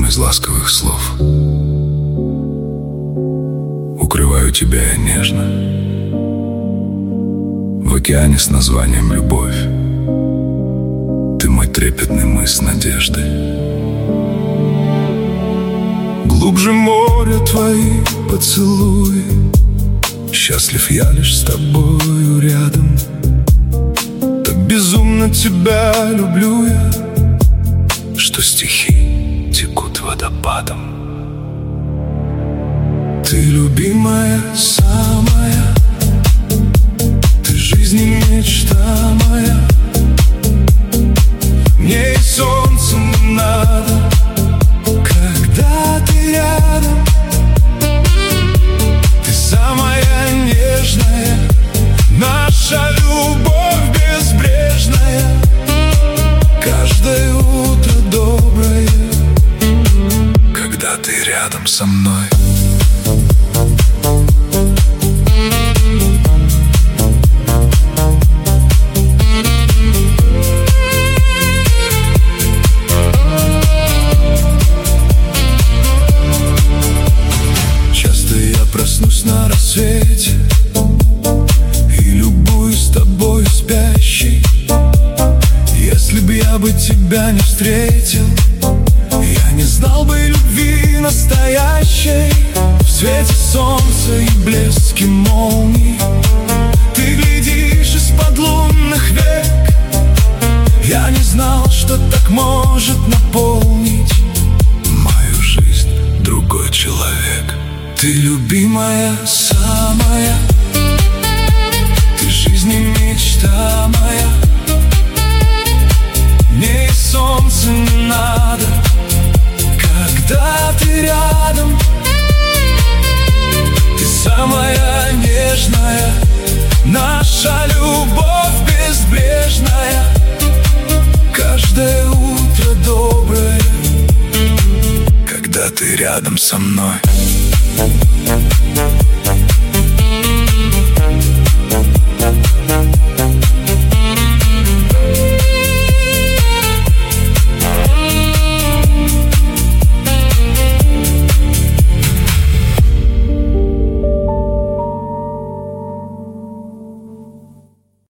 одним из ласковых слов. Укрываю тебя я нежно в океане с названием «Любовь». Ты мой трепетный мыс надежды. Глубже моря твои поцелуи. Счастлив я лишь с тобою рядом. Так безумно тебя люблю я, что стихи текут водопадом. Ты любимая самая, ты жизнь и мечта моя. Мне и солнца не надо, когда ты рядом. Ты самая нежная, наша любовь безбрежная. Каждое утро доброе, когда ты рядом со мной. Проснусь на рассвете и любуюсь тобой спящей. Если б я бы тебя не встретил, я не знал бы любви настоящей. В свете солнца и блеске молний ты глядишь из-под лунных век. Я не знал, что так может наполнить мою жизнь другой человек. Ты любимая самая, ты жизнь и мечта моя. Мне и солнца не надо, когда ты рядом. Ты самая нежная, наша любовь безбрежная. Каждое утро доброе, когда ты рядом со мной. Thank you.